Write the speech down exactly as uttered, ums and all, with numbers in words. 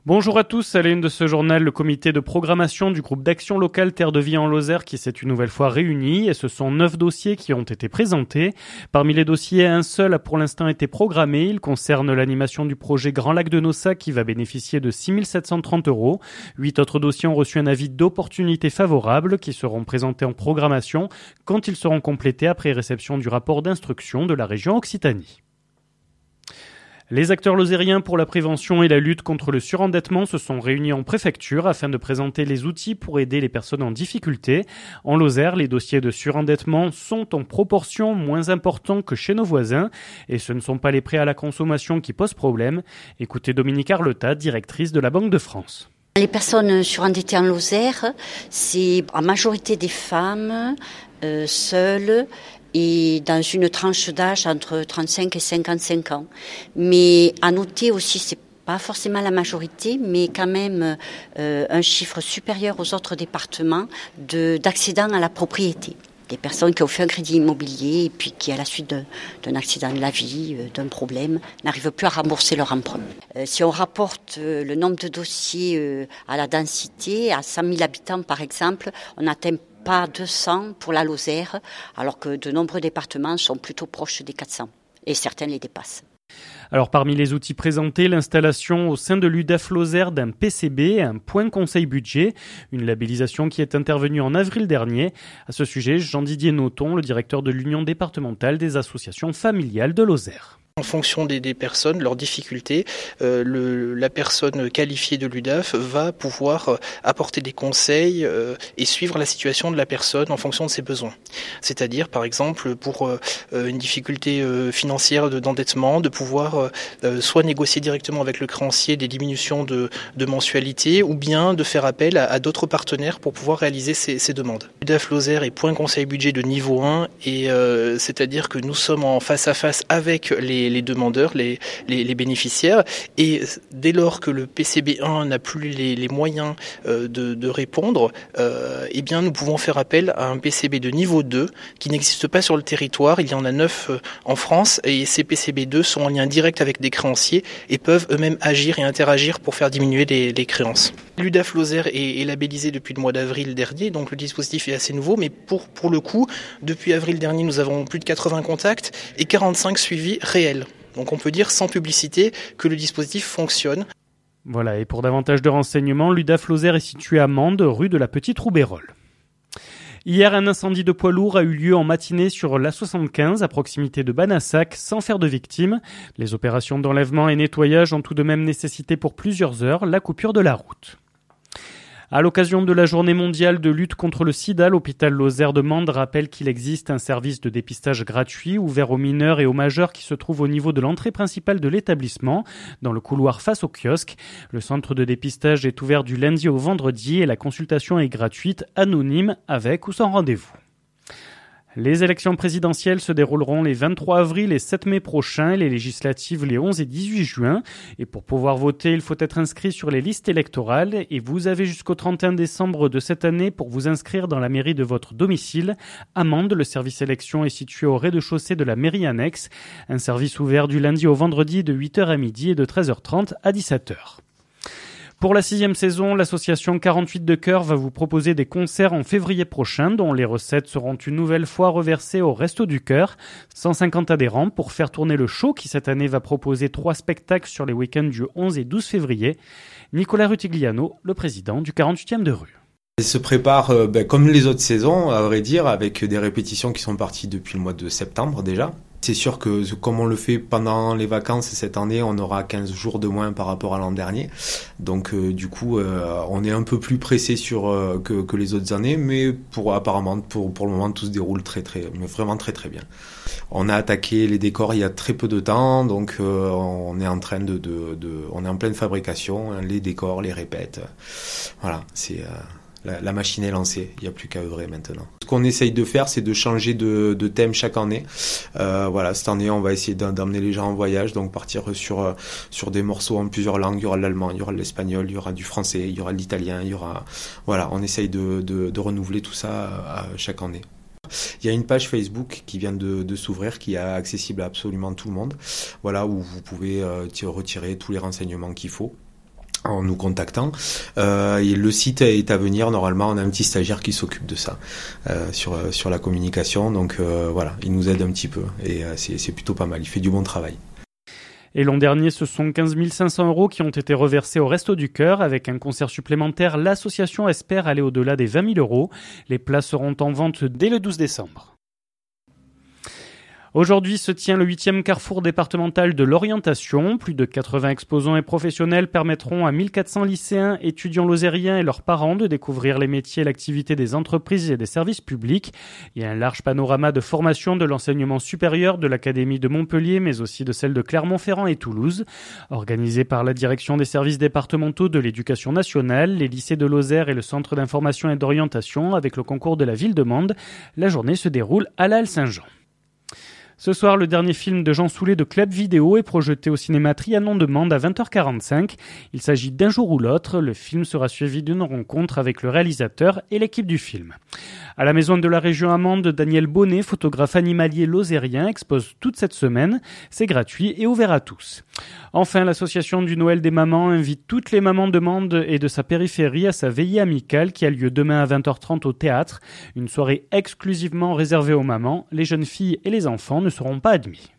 Bonjour à tous, à la une de ce journal, le comité de programmation du groupe d'action locale Terre de Vie en Lozère qui s'est une nouvelle fois réuni et ce sont neuf dossiers qui ont été présentés. Parmi les dossiers, un seul a pour l'instant été programmé. Il concerne l'animation du projet Grand Lac de Nossac qui va bénéficier de six mille sept cent trente euros. Huit autres dossiers ont reçu un avis d'opportunité favorable qui seront présentés en programmation quand ils seront complétés après réception du rapport d'instruction de la région Occitanie. Les acteurs lozériens pour la prévention et la lutte contre le surendettement se sont réunis en préfecture afin de présenter les outils pour aider les personnes en difficulté. En Lozère, les dossiers de surendettement sont en proportion moins importants que chez nos voisins et ce ne sont pas les prêts à la consommation qui posent problème. Écoutez Dominique Arleta, directrice de la Banque de France. Les personnes surendettées en Lozère, c'est en majorité des femmes euh, seules et dans une tranche d'âge entre trente-cinq et cinquante-cinq ans. Mais à noter aussi, c'est pas forcément la majorité, mais quand même euh, un chiffre supérieur aux autres départements de, d'accidents à la propriété. Des personnes qui ont fait un crédit immobilier et puis qui, à la suite de, d'un accident de la vie, euh, d'un problème, n'arrivent plus à rembourser leur emprunt. Euh, si on rapporte euh, le nombre de dossiers euh, à la densité, à cent mille habitants par exemple, on n'atteint pas deux cents pour la Lozère, alors que de nombreux départements sont plutôt proches des quatre cents, et certains les dépassent. Alors parmi les outils présentés, l'installation au sein de l'U D A F Lozère d'un P C B, un point conseil budget, une labellisation qui est intervenue en avril dernier. À ce sujet, Jean-Didier Noton, le directeur de l'Union départementale des associations familiales de Lozère. En fonction des, des personnes, leurs difficultés, euh, le, la personne qualifiée de l'U D A F va pouvoir euh, apporter des conseils euh, et suivre la situation de la personne en fonction de ses besoins. C'est-à-dire, par exemple, pour euh, une difficulté euh, financière de, d'endettement, de pouvoir euh, soit négocier directement avec le créancier des diminutions de, de mensualité ou bien de faire appel à, à d'autres partenaires pour pouvoir réaliser ces, ces demandes. L'U D A F Lozère est point conseil budget de niveau un et euh, c'est-à-dire que nous sommes en face à face avec les les demandeurs, les, les, les bénéficiaires, et dès lors que le P C B un n'a plus les, les moyens euh, de, de répondre, euh, eh bien nous pouvons faire appel à un P C B de niveau deux qui n'existe pas sur le territoire. Il y en a neuf euh, en France et ces P C B deux sont en lien direct avec des créanciers et peuvent eux-mêmes agir et interagir pour faire diminuer les, les créances. L'U D A F Lozère est, est labellisé depuis le mois d'avril dernier, donc le dispositif est assez nouveau, mais pour, pour le coup, depuis avril dernier, nous avons plus de quatre-vingts contacts et quarante-cinq suivis réels. Donc on peut dire sans publicité que le dispositif fonctionne. Voilà, et pour davantage de renseignements, l'U D A F Lozère est situé à Mende, rue de la Petite Roubayrole. Hier, un incendie de poids lourd a eu lieu en matinée sur l'A soixante-quinze à proximité de Banassac sans faire de victimes. Les opérations d'enlèvement et nettoyage ont tout de même nécessité pour plusieurs heures la coupure de la route. À l'occasion de la journée mondiale de lutte contre le sida, l'hôpital Lozère de Mende rappelle qu'il existe un service de dépistage gratuit ouvert aux mineurs et aux majeurs qui se trouve au niveau de l'entrée principale de l'établissement, dans le couloir face au kiosque. Le centre de dépistage est ouvert du lundi au vendredi et la consultation est gratuite, anonyme, avec ou sans rendez-vous. Les élections présidentielles se dérouleront les vingt-trois avril et sept mai prochains et les législatives les onze et dix-huit juin. Et pour pouvoir voter, il faut être inscrit sur les listes électorales et vous avez jusqu'au trente et un décembre de cette année pour vous inscrire dans la mairie de votre domicile. À Mende, le service élection est situé au rez-de-chaussée de la mairie annexe. Un service ouvert du lundi au vendredi de huit heures à midi et de treize heures trente à dix-sept heures. Pour la sixième saison, l'association quarante-huit de Cœur va vous proposer des concerts en février prochain dont les recettes seront une nouvelle fois reversées au Resto du Cœur. cent cinquante adhérents pour faire tourner le show qui cette année va proposer trois spectacles sur les week-ends du onze et douze février. Nicolas Rutigliano, le président du quarante-huitième de rue. Il se prépare euh, ben, comme les autres saisons, à vrai dire, avec des répétitions qui sont parties depuis le mois de septembre déjà. C'est sûr que comme on le fait pendant les vacances cette année, on aura quinze jours de moins par rapport à l'an dernier. Donc euh, du coup, euh, on est un peu plus pressé sur euh, que, que les autres années, mais pour apparemment pour pour le moment tout se déroule très très, mais vraiment très très bien. On a attaqué les décors il y a très peu de temps, donc euh, on est en train de, de de on est en pleine fabrication, hein, les décors, les répètes. Voilà, c'est euh, La, la machine est lancée, il n'y a plus qu'à œuvrer maintenant. Ce qu'on essaye de faire, c'est de changer de, de thème chaque année. Euh, voilà, cette année, on va essayer d'emmener les gens en voyage, donc partir sur sur des morceaux en plusieurs langues. Il y aura l'allemand, il y aura l'espagnol, il y aura du français, il y aura l'italien, il y aura voilà, on essaye de de, de renouveler tout ça à chaque année. Il y a une page Facebook qui vient de, de s'ouvrir, qui est accessible à absolument tout le monde. Voilà, où vous pouvez euh, retirer tous les renseignements qu'il faut. en nous contactant. Euh, et le site est à venir. Normalement, on a un petit stagiaire qui s'occupe de ça euh, sur sur la communication. Donc euh, voilà, il nous aide un petit peu et euh, c'est, c'est plutôt pas mal. Il fait du bon travail. Et l'an dernier, ce sont quinze mille cinq cents euros qui ont été reversés au Resto du Cœur. Avec un concert supplémentaire, l'association espère aller au-delà des vingt mille euros. Les places seront en vente dès le douze décembre. Aujourd'hui se tient le huitième carrefour départemental de l'orientation. Plus de quatre-vingts exposants et professionnels permettront à mille quatre cents lycéens, étudiants lozériens et leurs parents de découvrir les métiers et l'activité des entreprises et des services publics. Il y a un large panorama de formation de l'enseignement supérieur de l'Académie de Montpellier, mais aussi de celle de Clermont-Ferrand et Toulouse. Organisé par la direction des services départementaux de l'éducation nationale, les lycées de Lozère et le centre d'information et d'orientation avec le concours de la ville de Mende, la journée se déroule à la Halle Saint-Jean. Ce soir, le dernier film de Jean Soulet de Club Vidéo est projeté au cinéma Trianon de Mende à vingt heures quarante-cinq. Il s'agit d'Un jour ou l'autre. Le film sera suivi d'une rencontre avec le réalisateur et l'équipe du film. À la Maison de la Région à Mende, Daniel Bonnet, photographe animalier lozérien, expose toute cette semaine. C'est gratuit et ouvert à tous. Enfin, l'association du Noël des mamans invite toutes les mamans de Mende et de sa périphérie à sa veillée amicale qui a lieu demain à vingt heures trente au théâtre. Une soirée exclusivement réservée aux mamans. Les jeunes filles et les enfants ne seront pas admis.